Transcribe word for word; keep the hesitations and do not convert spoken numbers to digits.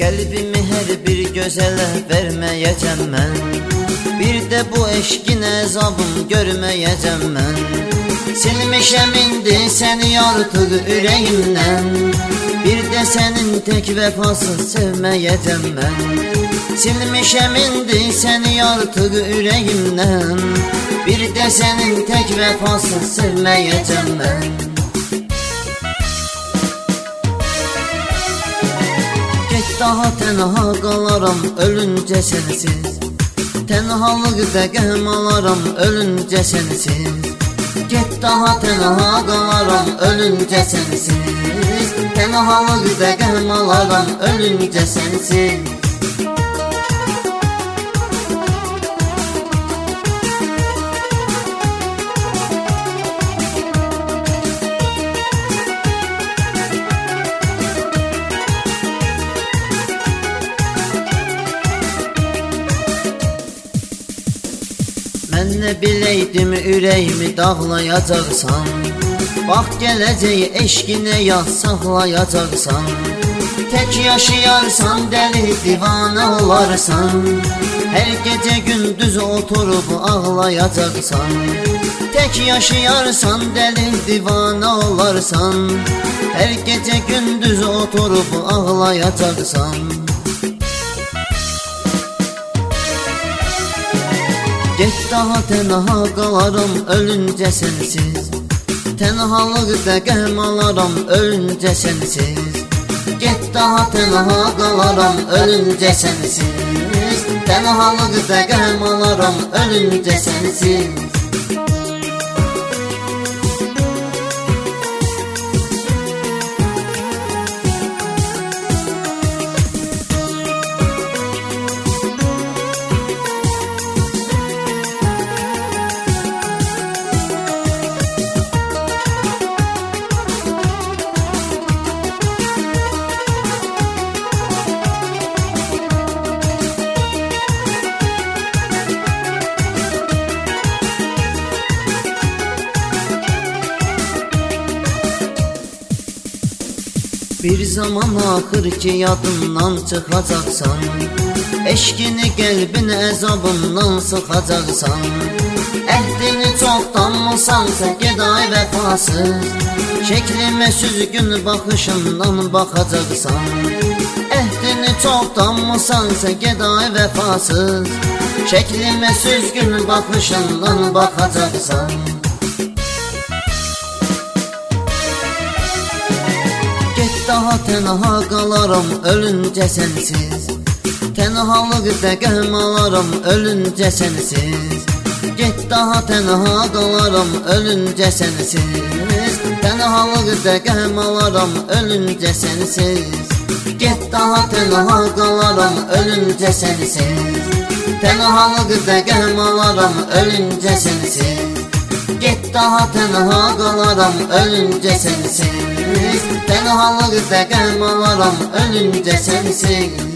Qəlbimi hər bir gözələ verməyəcəm mən, bir də bu eşqin əzabım görməyəcəm mən. Silmişəm indi səni artıq ürəyimdən, bir də sənin tək vəfasız sevməyəcəm mən. Silmişəm indi səni artıq ürəyimdən, bir də sənin tək vəfasız sevməyəcəm mən. Get daha tənha qalaram ölüncə sənsiz, tənhalıqda qəm alaram ölüncə sənsiz. Get daha tənha qalaram ölüncə sənsiz, tənhalıqda qəm alaram ölüncə sənsiz. Mən nə biləydim ürəyimi dağlayacaqsan, vaxt gələcək eşqinə yaz saxlayacaqsan. Tək yaşayarsan dəli divanə olarsan, hər gecə gündüz oturub ağlayacaqsan. Tək yaşayarsan dəli divanə olarsan, hər gecə gündüz oturub ağlayacaqsan. Get daha tənha qalaram ölüncə sənsiz, tənhalıqda qəm alaram ölüncə sənsiz. Get daha tənha qalaram ölüncə sənsiz, tənhalıqda qəm alaram ölüncə sənsiz. Bir zaman axır ki yadından çıxacaqsan, eşqini qəlbin əzabından sıxacaqsan. Əhdini çoxdanmısansa ged ay vəfasız, şəklimə süzgün baxışından baxacaqsan. Əhdini çoxdanmısansa ged ay vəfasız, şəklimə süzgün baxışından baxacaqsan. Get daha tənha qalaram ölüncə sənsiz, tənhalıqda qəm alaram ölüncə sənsiz. Get daha tənha qalaram ölüncə sənsiz, tənhalıqda qəm alaram ölüncə sənsiz. Get daha tənha qalaram ölüncə sənsiz, tənhalıqda qəm alaram ölüncə sənsiz. Get daha tənha qalaram ölüncə sənsiz, tənhalıqda qəm alaram ölüncə sənsiz.